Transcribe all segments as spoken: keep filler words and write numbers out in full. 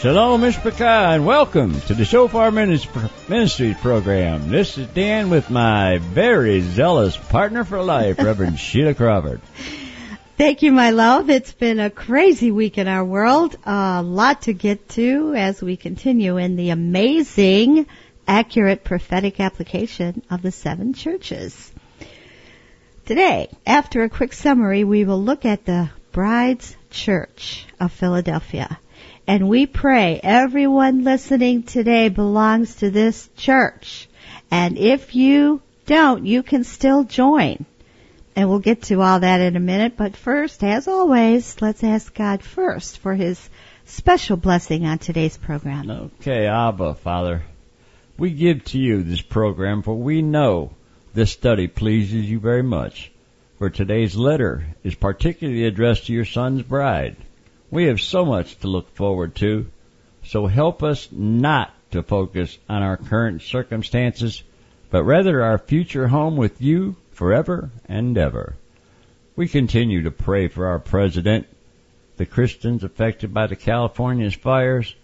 Shalom, Mishpachah, and welcome to the Shofar Ministries program. This is Dan with my very zealous partner for life, Reverend Sheila Crawford. Thank you, my love. It's been a crazy week in our world. A lot to get to as we continue in the amazing, accurate prophetic application of the seven churches. Today, after a quick summary, we will look at the Bride's Church of Philadelphia. And we pray everyone listening today belongs to this church. And if you don't, you can still join. And we'll get to all that in a minute. But first, as always, let's ask God first for His special blessing on today's program. Okay, Abba, Father, we give to you this program, for we know this study pleases you very much. For today's letter is particularly addressed to your son's bride. We have so much to look forward to, so help us not to focus on our current circumstances, but rather our future home with you forever and ever. We continue to pray for our president, the Christians affected by the California fires,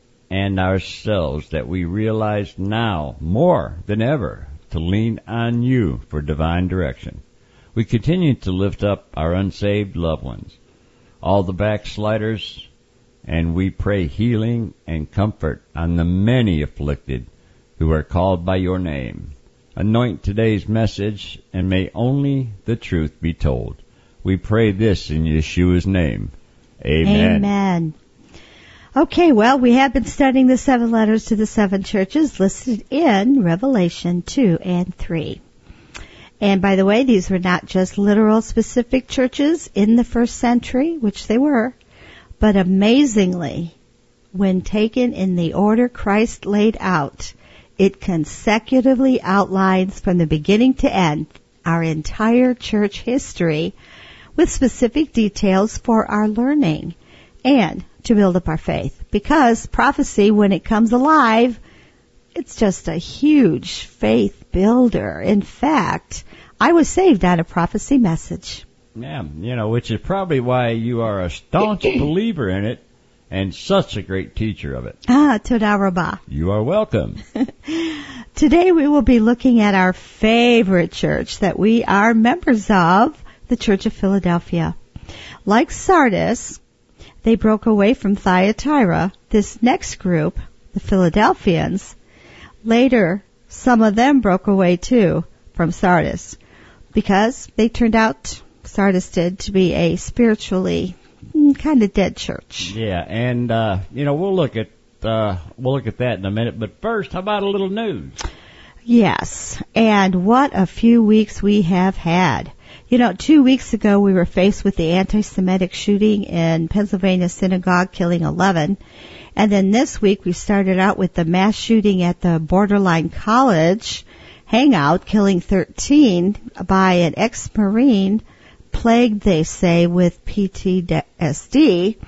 and ourselves, that we realize now more than ever to lean on you for divine direction. We continue to lift up our unsaved loved ones, all the backsliders, and we pray healing and comfort on the many afflicted who are called by your name. Anoint today's message, and may only the truth be told. We pray this in Yeshua's name. Amen. Amen. Okay, well, we have been studying the seven letters to the seven churches listed in Revelation two and three. And by the way, these were not just literal specific churches in the first century, which they were, but amazingly, when taken in the order Christ laid out, it consecutively outlines from the beginning to end our entire church history with specific details for our learning and to build up our faith. Because prophecy, when it comes alive, it's just a huge faith builder. In fact, I was saved out of prophecy message. Yeah, you know, which is probably why you are a staunch believer in it and such a great teacher of it. Ah, Toda Rabbah. You are welcome. Today we will be looking at our favorite church that we are members of, the Church of Philadelphia. Like Sardis, they broke away from Thyatira. This next group, the Philadelphians, later some of them broke away too from Sardis, because they turned out, Sardis did, to be a spiritually kind of dead church. Yeah, and uh, you know, we'll look at uh, we'll look at that in a minute. But first, how about a little news? Yes, and what a few weeks we have had. You know, two weeks ago we were faced with the anti-Semitic shooting in Pennsylvania synagogue, killing eleven. And then this week we started out with the mass shooting at the Borderline College hangout, killing thirteen by an ex-Marine plagued, they say, with P T S D.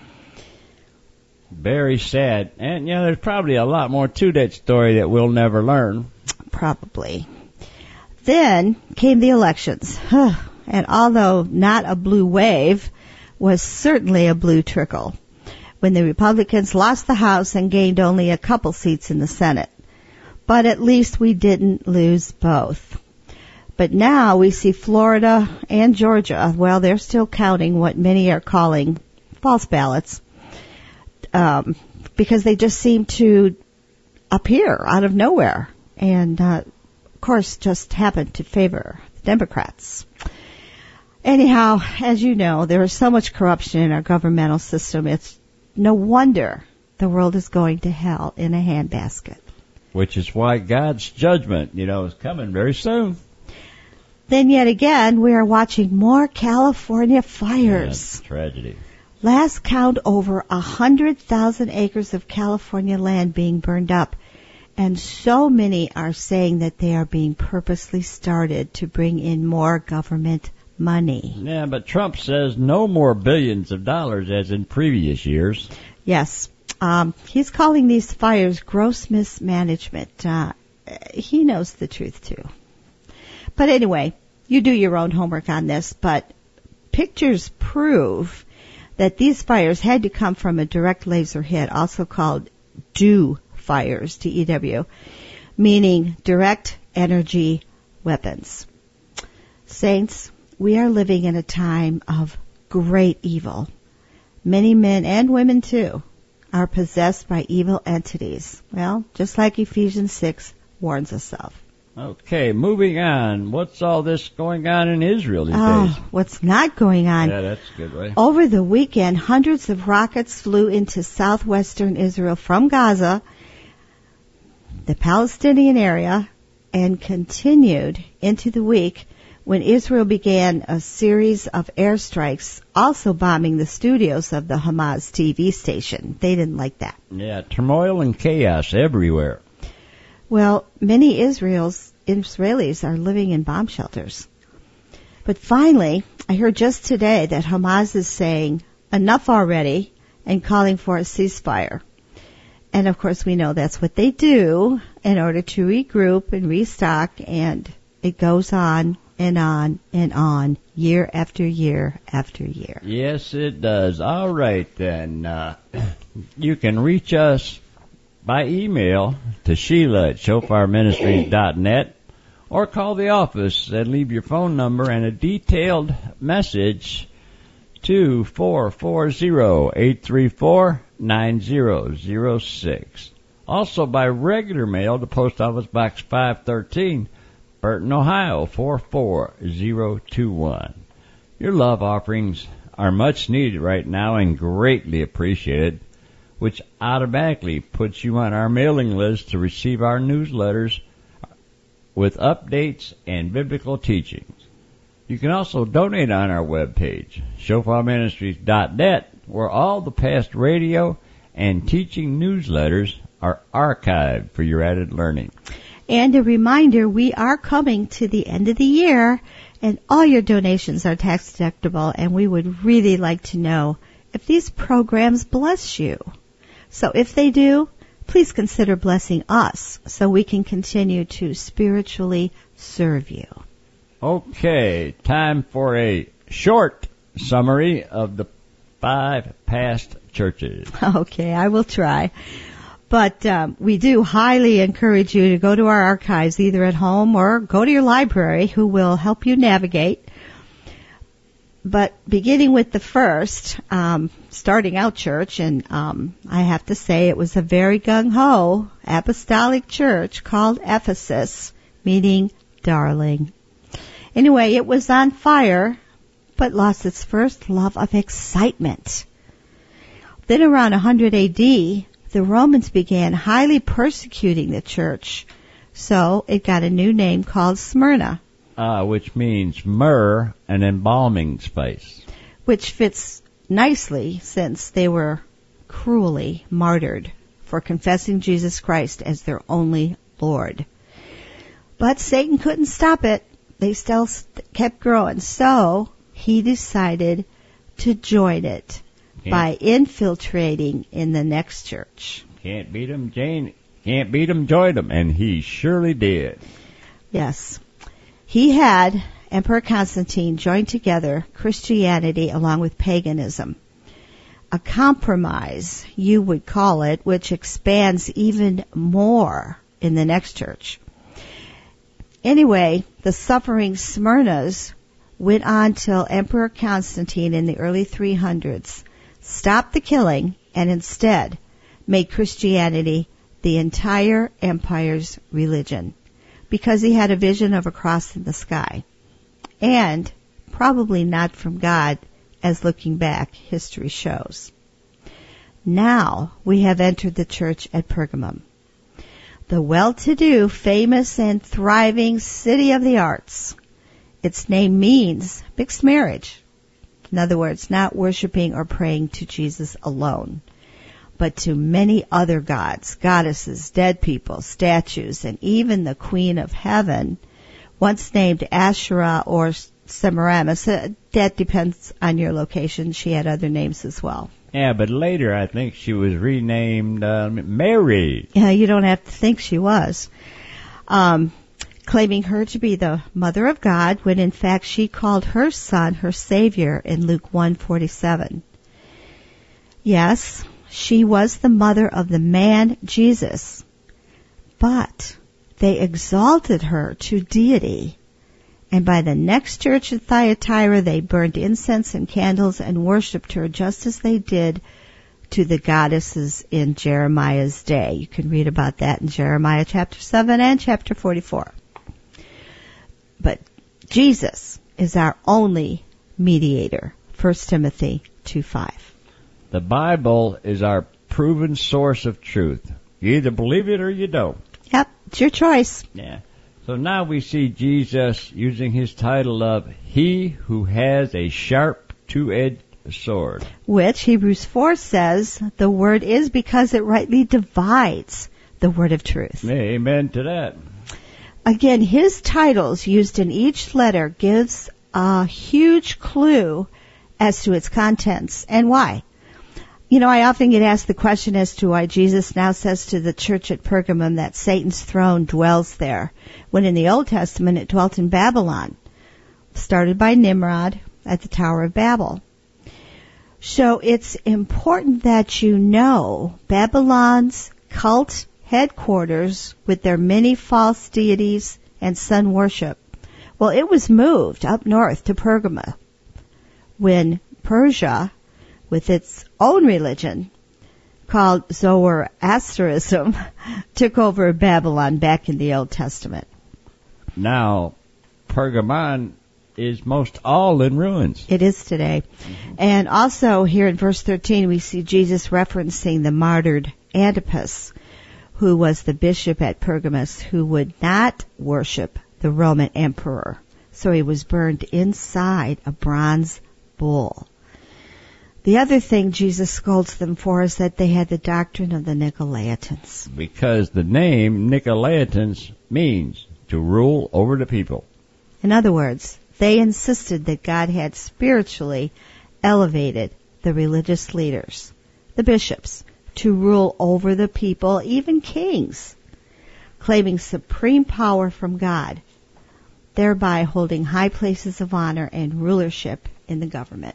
Very sad. And, you know, there's probably a lot more to that story that we'll never learn. Probably. Then came the elections. And although not a blue wave, was certainly a blue trickle, when the Republicans lost the House and gained only a couple seats in the Senate. But at least we didn't lose both. But now we see Florida and Georgia, well, they're still counting what many are calling false ballots, um, because they just seem to appear out of nowhere and, uh, of course, just happen to favor the Democrats. Anyhow, as you know, there is so much corruption in our governmental system. It's no wonder the world is going to hell in a handbasket. Which is why God's judgment, you know, is coming very soon. Then yet again, we are watching more California fires. Yeah, tragedy. Last count, over a hundred thousand acres of California land being burned up. And so many are saying that they are being purposely started to bring in more government money. Yeah, but Trump says no more billions of dollars as in previous years. Yes. Um, he's calling these fires gross mismanagement. Uh, he knows the truth, too. But anyway, you do your own homework on this, but pictures prove that these fires had to come from a direct laser hit, also called dew fires, D E W, meaning direct energy weapons. Saints, we are living in a time of great evil. Many men and women, too, are possessed by evil entities. Well, just like Ephesians six warns us of. Okay, moving on. What's all this going on in Israel these oh, days? What's not going on? Yeah, that's a good way. Over the weekend, hundreds of rockets flew into southwestern Israel from Gaza, the Palestinian area, and continued into the week when Israel began a series of airstrikes, also bombing the studios of the Hamas T V station. They didn't like that. Yeah, turmoil and chaos everywhere. Well, many Israel's, Israelis are living in bomb shelters. But finally, I heard just today that Hamas is saying enough already and calling for a ceasefire. And of course we know that's what they do in order to regroup and restock, and it goes on and on and on, year after year after year. Yes, it does. All right, then. Uh, you can reach us by email to Sheila at shofar ministries dot net, or call the office and leave your phone number and a detailed message to four four zero, eight three four, nine zero zero six. Also by regular mail to Post Office Box five thirteen, Burton, Ohio four four zero two one. Your love offerings are much needed right now and greatly appreciated, which automatically puts you on our mailing list to receive our newsletters with updates and biblical teachings. You can also donate on our webpage, shofar ministries dot net, where all the past radio and teaching newsletters are archived for your added learning. And a reminder, we are coming to the end of the year, and all your donations are tax deductible, and we would really like to know if these programs bless you. So if they do, please consider blessing us so we can continue to spiritually serve you. Okay, time for a short summary of the five past churches. Okay, I will try. But um, we do highly encourage you to go to our archives, either at home or go to your library, who will help you navigate. But beginning with the first, um, starting out church, and um, I have to say it was a very gung-ho apostolic church called Ephesus, meaning darling. Anyway, it was on fire, but lost its first love of excitement. Then around one hundred A D, the Romans began highly persecuting the church, so it got a new name called Smyrna. Uh, which means myrrh, an embalming spice. Which fits nicely since they were cruelly martyred for confessing Jesus Christ as their only Lord. But Satan couldn't stop it. They still st- kept growing. So he decided to join it Can't. by infiltrating in the next church. Can't beat 'em, Jane. Can't beat 'em, join 'em. And he surely did. Yes. He had Emperor Constantine join together Christianity along with paganism. A compromise, you would call it, which expands even more in the next church. Anyway, the suffering Smyrnas went on till Emperor Constantine in the early three hundreds stopped the killing and instead made Christianity the entire empire's religion, because he had a vision of a cross in the sky. And probably not from God, as looking back, history shows. Now we have entered the church at Pergamum, the well-to-do, famous, and thriving city of the arts. Its name means mixed marriage. In other words, not worshiping or praying to Jesus alone, but to many other gods, goddesses, dead people, statues, and even the Queen of Heaven, once named Asherah or Semiramis. That depends on your location. She had other names as well. Yeah, but later I think she was renamed uh, Mary. Yeah, you don't have to think she was. Um, claiming her to be the mother of God, when in fact she called her son her Savior in Luke one forty-seven. Yes, she was the mother of the man Jesus, but they exalted her to deity. And by the next church at Thyatira, they burned incense and candles and worshipped her just as they did to the goddesses in Jeremiah's day. You can read about that in Jeremiah chapter seven and chapter forty-four. But Jesus is our only mediator. First Timothy two five. The Bible is our proven source of truth. You either believe it or you don't. Yep, it's your choice. Yeah. So now we see Jesus using his title of He who has a sharp two-edged sword. Which Hebrews four says the word is because it rightly divides the word of truth. Amen to that. Again, his titles used in each letter gives a huge clue as to its contents and why. You know, I often get asked the question as to why Jesus now says to the church at Pergamum that Satan's throne dwells there, when in the Old Testament it dwelt in Babylon, started by Nimrod at the Tower of Babel. So it's important that you know Babylon's cult headquarters with their many false deities and sun worship. Well, it was moved up north to Pergamum when Persia, with its own religion called Zoroastrianism, took over Babylon back in the Old Testament. Now, Pergamon is most all in ruins. It is today. Mm-hmm. And also here in verse thirteen we see Jesus referencing the martyred Antipas, who was the bishop at Pergamus, who would not worship the Roman emperor. So he was burned inside a bronze bull. The other thing Jesus scolds them for is that they had the doctrine of the Nicolaitans. Because the name Nicolaitans means to rule over the people. In other words, they insisted that God had spiritually elevated the religious leaders, the bishops, to rule over the people, even kings, claiming supreme power from God, thereby holding high places of honor and rulership in the government.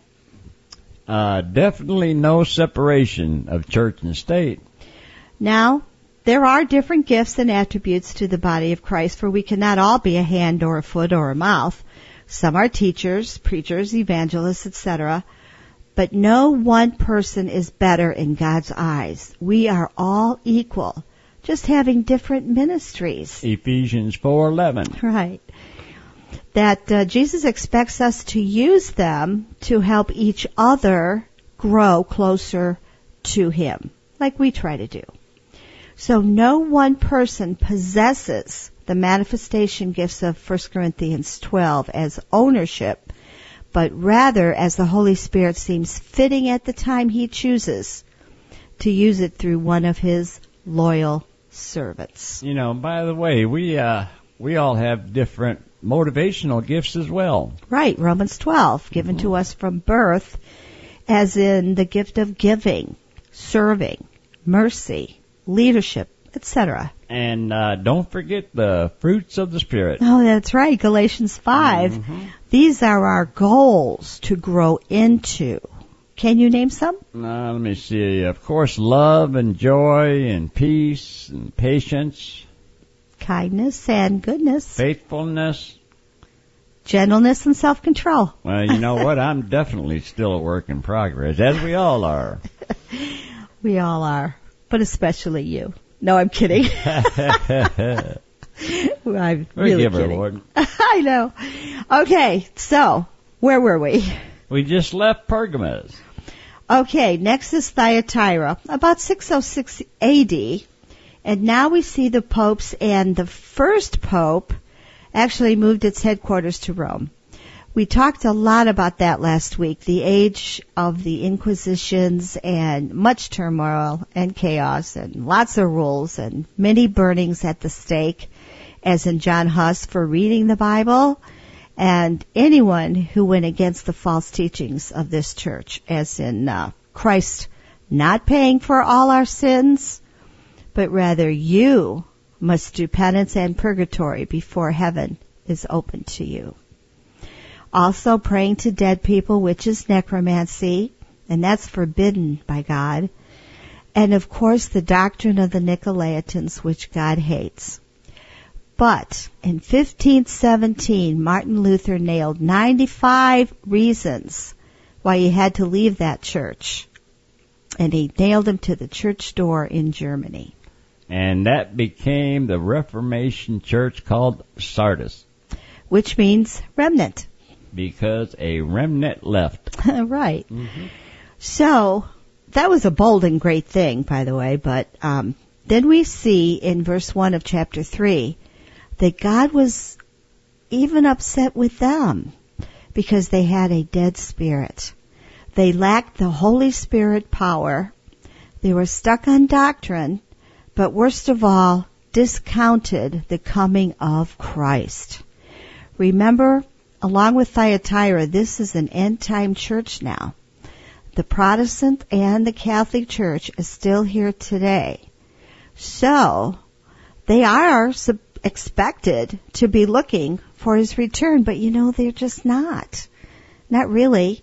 Uh, definitely no separation of church and state. Now, there are different gifts and attributes to the body of Christ, for we cannot all be a hand or a foot or a mouth. Some are teachers, preachers, evangelists, et cetera. But no one person is better in God's eyes. We are all equal, just having different ministries. Ephesians four eleven. Right. That uh, Jesus expects us to use them to help each other grow closer to Him, like we try to do. So no one person possesses the manifestation gifts of First Corinthians twelve as ownership, but rather as the Holy Spirit seems fitting at the time He chooses to use it through one of His loyal servants. You know, by the way, we uh, we all have different motivational gifts as well. Right, Romans twelve, given mm-hmm. to us from birth, as in the gift of giving, serving, mercy, leadership, et cetera. And uh, don't forget the fruits of the Spirit. Oh, that's right, Galatians five. Mm-hmm. These are our goals to grow into. Can you name some? Uh, let me see. Of course, love and joy and peace and patience. Kindness and goodness. Faithfulness. Gentleness and self-control. Well, you know what? I'm definitely still a work in progress, as we all are. We all are, but especially you. No, I'm kidding. well, I'm really kidding. I know. Okay, so where were we? We just left Pergamus. Okay, next is Thyatira, about six oh six A D. And now we see the popes, and the first pope actually moved its headquarters to Rome. We talked a lot about that last week, the age of the Inquisitions and much turmoil and chaos and lots of rules and many burnings at the stake, as in John Huss for reading the Bible, and anyone who went against the false teachings of this church, as in uh, Christ not paying for all our sins, but rather you must do penance and purgatory before heaven is open to you. Also praying to dead people, which is necromancy, and that's forbidden by God. And of course the doctrine of the Nicolaitans, which God hates. But in fifteen seventeen, Martin Luther nailed ninety-five reasons why he had to leave that church. And he nailed him to the church door in Germany. And that became the Reformation church called Sardis. Which means remnant. Because a remnant left. Right. Mm-hmm. So, that was a bold and great thing, by the way, but um, then we see in verse one of chapter three that God was even upset with them because they had a dead spirit. They lacked the Holy Spirit power. They were stuck on doctrine, but worst of all, discounted the coming of Christ. Remember, along with Thyatira, this is an end-time church now. The Protestant and the Catholic Church is still here today. So, they are sub- expected to be looking for his return, but you know, they're just not. Not really.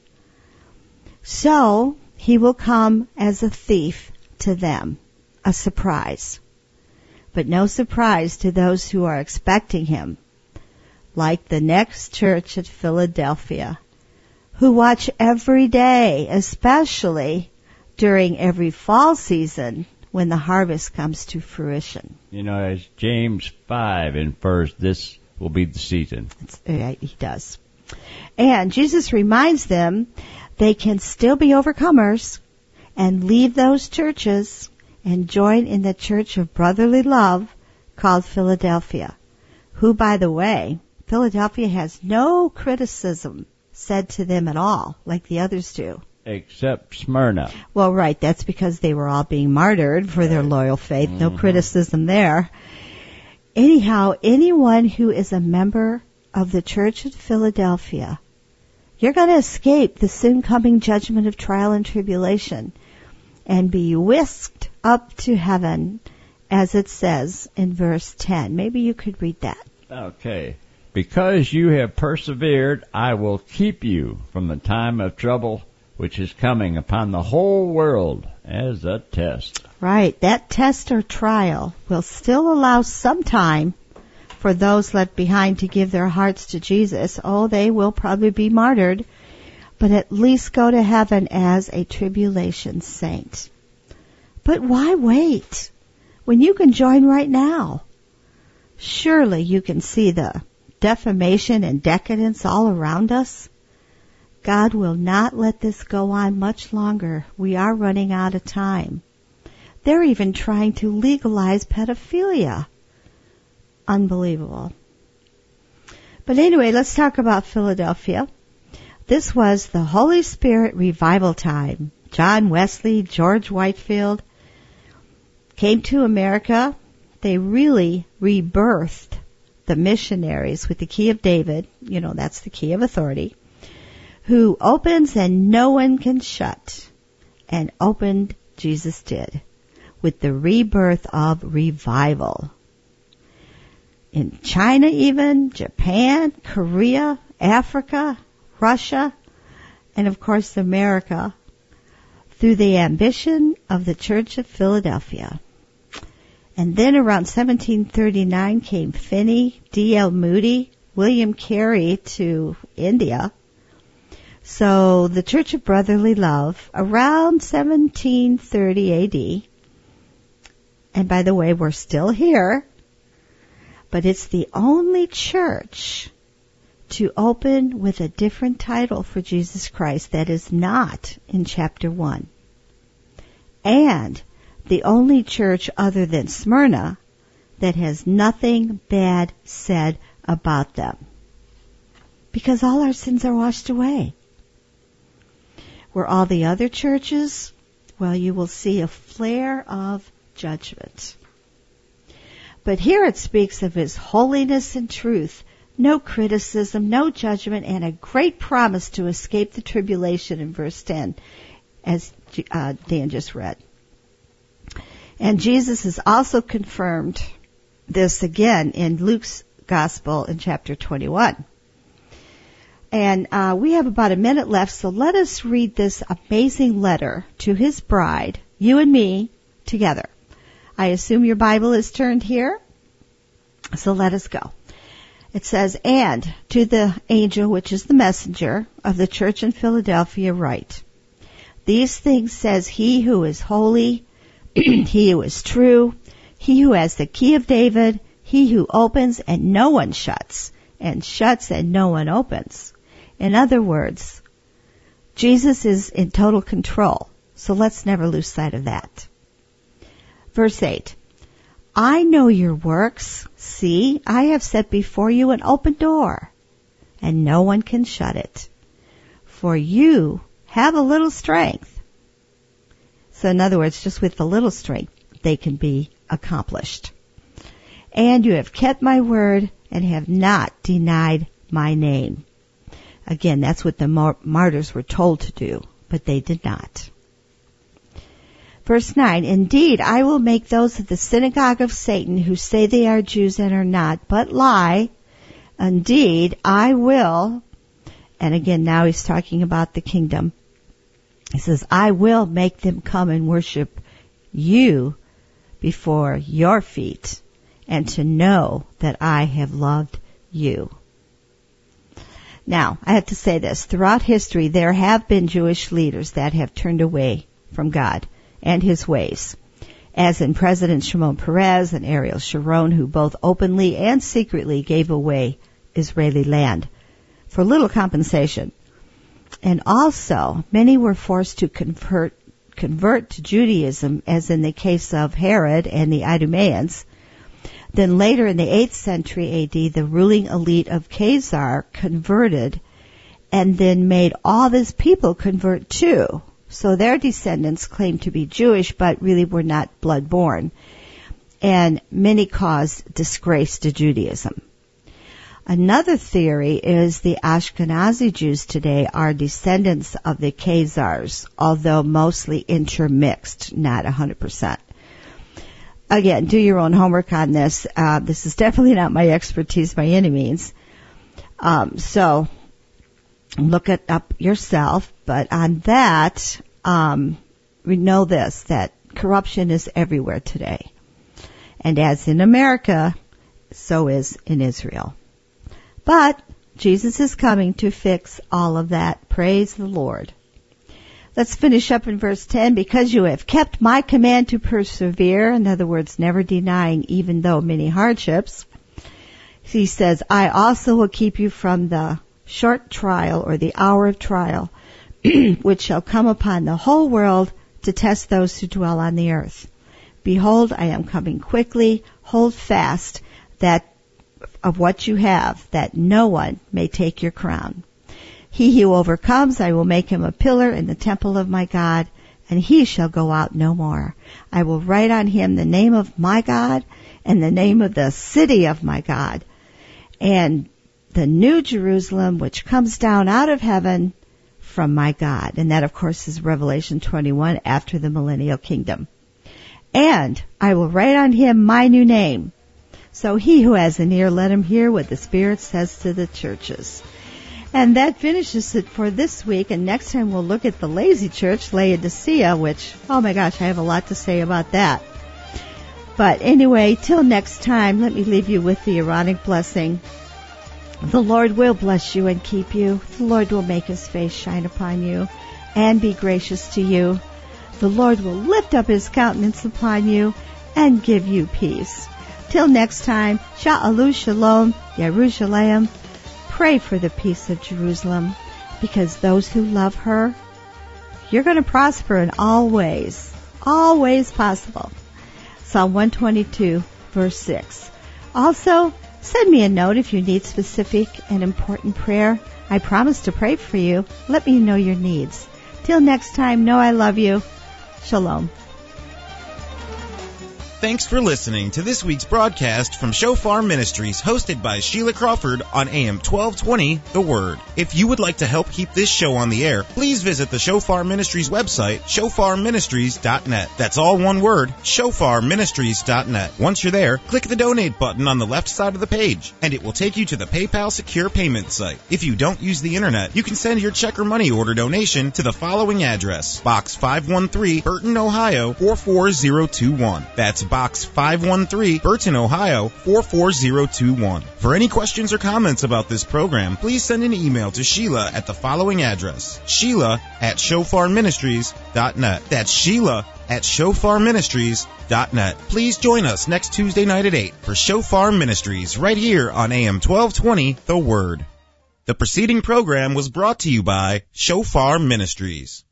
So, he will come as a thief to them, a surprise. But no surprise to those who are expecting him, like the next church at Philadelphia, who watch every day, especially during every fall season when the harvest comes to fruition. You know, as James five infers, this will be the season. That's right, he does. And Jesus reminds them they can still be overcomers and leave those churches and join in the church of brotherly love called Philadelphia, who, by the way, Philadelphia has no criticism said to them at all, like the others do. Except Smyrna. Well, right, that's because they were all being martyred for their loyal faith. No mm-hmm. criticism there. Anyhow, anyone who is a member of the Church of Philadelphia, you're going to escape the soon coming judgment of trial and tribulation and be whisked up to heaven, as it says in verse ten. Maybe you could read that. Okay. Because you have persevered, I will keep you from the time of trouble which is coming upon the whole world as a test. Right. That test or trial will still allow some time for those left behind to give their hearts to Jesus. Oh, they will probably be martyred, but at least go to heaven as a tribulation saint. But why wait when you can join right now? Surely you can see the defamation and decadence all around us. God will not let this go on much longer. We are running out of time. They're even trying to legalize pedophilia. Unbelievable. But anyway, let's talk about Philadelphia. This was the Holy Spirit revival time. John Wesley, George Whitefield came to America. They really rebirthed the missionaries with the key of David, you know, that's the key of authority, who opens and no one can shut, and opened Jesus did, with the rebirth of revival. In China even, Japan, Korea, Africa, Russia, and of course America, through the ambition of the Church of Philadelphia. And then around seventeen thirty-nine came Finney, D L Moody, William Carey to India. So the Church of Brotherly Love, around seventeen thirty A D. And by the way, we're still here. But it's the only church to open with a different title for Jesus Christ that is not in chapter one. And the only church other than Smyrna that has nothing bad said about them. Because all our sins are washed away. Where all the other churches, well, you will see a flare of judgment. But here it speaks of His holiness and truth, no criticism, no judgment, and a great promise to escape the tribulation in verse ten, as uh, Dan just read. And Jesus has also confirmed this again in Luke's Gospel in chapter twenty-one. And uh, we have about a minute left, so let us read this amazing letter to his bride, you and me, together. I assume your Bible is turned here, so let us go. It says, "And to the angel, which is the messenger of the church in Philadelphia, write, These things says he who is holy, he who is true, he who has the key of David, he who opens and no one shuts, and shuts and no one opens." In other words, Jesus is in total control, so let's never lose sight of that. Verse eight, "I know your works. See, I have set before you an open door, and no one can shut it. For you have a little strength." So in other words, just with a little strength, they can be accomplished. "And you have kept my word and have not denied my name." Again, that's what the mar- martyrs were told to do, but they did not. Verse nine, "Indeed, I will make those of the synagogue of Satan who say they are Jews and are not, but lie. Indeed, I will," and again, now he's talking about the kingdom. He says, "I will make them come and worship you before your feet, and to know that I have loved you." Now, I have to say this. Throughout history, there have been Jewish leaders that have turned away from God and his ways, as in President Shimon Peres and Ariel Sharon, who both openly and secretly gave away Israeli land for little compensation. And also, many were forced to convert, convert to Judaism, as in the case of Herod and the Idumeans. Then later in the eighth century A D, the ruling elite of Khazar converted and then made all these people convert too. So their descendants claimed to be Jewish, but really were not blood-born. And many caused disgrace to Judaism. Another theory is the Ashkenazi Jews today are descendants of the Khazars, although mostly intermixed, not one hundred percent. Again, do your own homework on this. Uh, this is definitely not my expertise by any means. Um, so look it up yourself. But on that, um, we know this, that corruption is everywhere today. And as in America, so is in Israel. But Jesus is coming to fix all of that. Praise the Lord. Let's finish up in verse ten. "Because you have kept my command to persevere," in other words, never denying even though many hardships. He says, "I also will keep you from the short trial," or the hour of trial, "which shall come upon the whole world to test those who dwell on the earth. Behold, I am coming quickly. Hold fast that of what you have, that no one may take your crown. He who overcomes, I will make him a pillar in the temple of my God, and he shall go out no more. I will write on him the name of my God and the name of the city of my God, and the new Jerusalem which comes down out of heaven from my God." And that, of course, is Revelation twenty-one, after the millennial kingdom. "And I will write on him my new name. So he who has an ear, let him hear what the Spirit says to the churches." And that finishes it for this week. And next time we'll look at the lazy church, Laodicea, which, oh my gosh, I have a lot to say about that. But anyway, till next time, let me leave you with the Aaronic blessing. "The Lord will bless you and keep you. The Lord will make his face shine upon you and be gracious to you. The Lord will lift up his countenance upon you and give you peace." Till next time, Sha'alu Shalom, Yerushalayim. Pray for the peace of Jerusalem, because those who love her, you're going to prosper in all ways, all ways possible. Psalm one twenty-two, verse six. Also, send me a note if you need specific and important prayer. I promise to pray for you. Let me know your needs. Till next time, know I love you. Shalom. Thanks for listening to this week's broadcast from Shofar Ministries, hosted by Sheila Crawford on A M twelve twenty, The Word. If you would like to help keep this show on the air, please visit the Shofar Ministries website, shofar ministries dot net. That's all one word, shofar ministries dot net. Once you're there, click the donate button on the left side of the page, and it will take you to the PayPal secure payment site. If you don't use the internet, you can send your check or money order donation to the following address: Box five one three, Burton, Ohio four four zero two one. That's Box five one three, Burton, Ohio four four zero two one. For any questions or comments about this program, please send an email to Sheila at the following address: Sheila at shofar ministries dot net. That's Sheila at shofar ministries dot net. Please join us next Tuesday night at eight for Shofar Ministries right here on A M twelve twenty, The Word. The preceding program was brought to you by Shofar Ministries.